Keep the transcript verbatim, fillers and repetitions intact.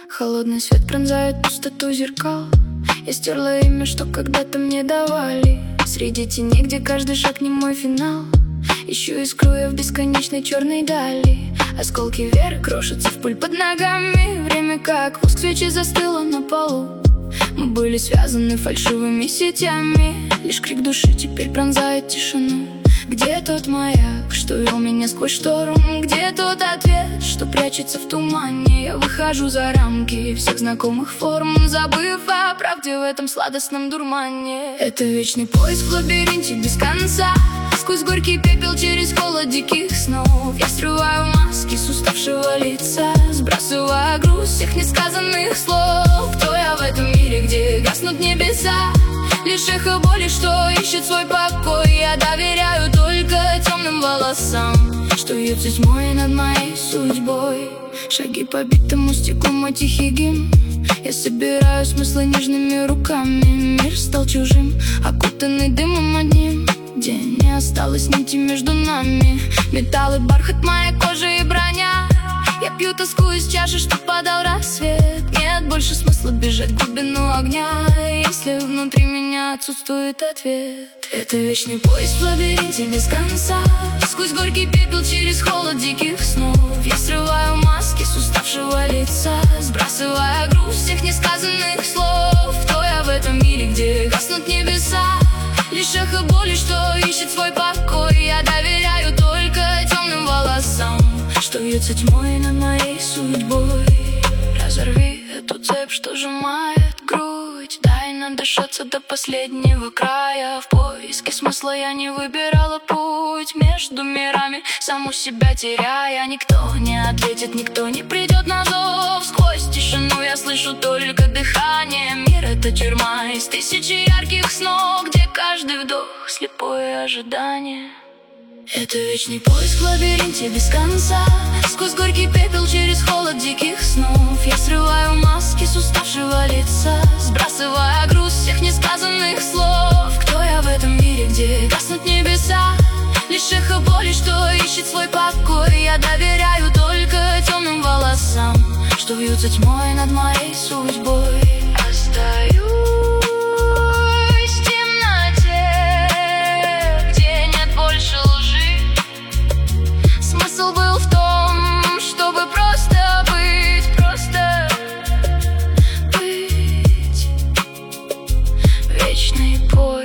Холодный свет пронзает пустоту зеркал. Я стерла имя, что когда-то мне давали. Среди теней, где каждый шаг не мой финал. Ищу искру я в бесконечной черной дали. Осколки веры крошатся в пыль под ногами. Время как воск свечи застыло на полу. Мы были связаны фальшивыми сетями. Лишь крик души теперь пронзает тишину. Где тот маяк, что вел меня сквозь шторм? Где тот ответ, что прячется в тумане? Я выхожу за рамки всех знакомых форм, забыв о правде в этом сладостном дурмане. Это вечный поиск в лабиринте без конца. Сквозь горький пепел, через холод диких снов. Я срываю маски с уставшего лица, сбрасывая груз всех несказанных слов. Кто я в этом мире, где гаснут небеса? Лишь эхо боли, что ищет свой покой. Я доверяю только темным волосам, что вьются тьмой над моей судьбой. Шаги по битому стеклу, мой тихий гимн. Я собираю смыслы нежными руками. Мир стал чужим, окутанный дымом одним, где не осталось нити между нами. Металл и бархат, моя кожа и броня. Я пью тоску из чаши, что подал рассвет. Нет больше смысла бежать в глубину огня, если внутри меня отсутствует ответ. Это вечный поиск в лабиринте без конца. Сквозь горький пепел, через холод диких снов. Я срываю маски с уставшего лица, сбрасывая груз всех несказанных слов. Кто я в этом мире, где гаснут небеса? Лишь эхо боли, что ищет свой покой. Я доверяю только темным волосам, что вьются тьмой над моей судьбой. Разорви эту цепь, что сжимает грудь. Дай нам дышаться до последнего края. В поиске смысла я не выбирала путь между мирами, саму себя теряя. Никто не ответит, никто не придет на зов. Сквозь тишину я слышу только дыхание. Мир — это тюрьма из тысячи ярких снов, где каждый вдох — слепое ожидание. Это вечный поиск в лабиринте без конца. Сквозь горький пепел, через холод диких снов. Я срываю маски с уставшего лица, сбрасывая груз всех несказанных слов. Кто я в этом мире, где гаснут небеса? Лишь эхо боли, что ищет свой покой. Я доверяю только темным волосам, что вьются тьмой над моей судьбой. Остаюсь в темноте, где нет больше лжи. Смысл был в том, чтобы просто быть, просто быть. Вечный поиск.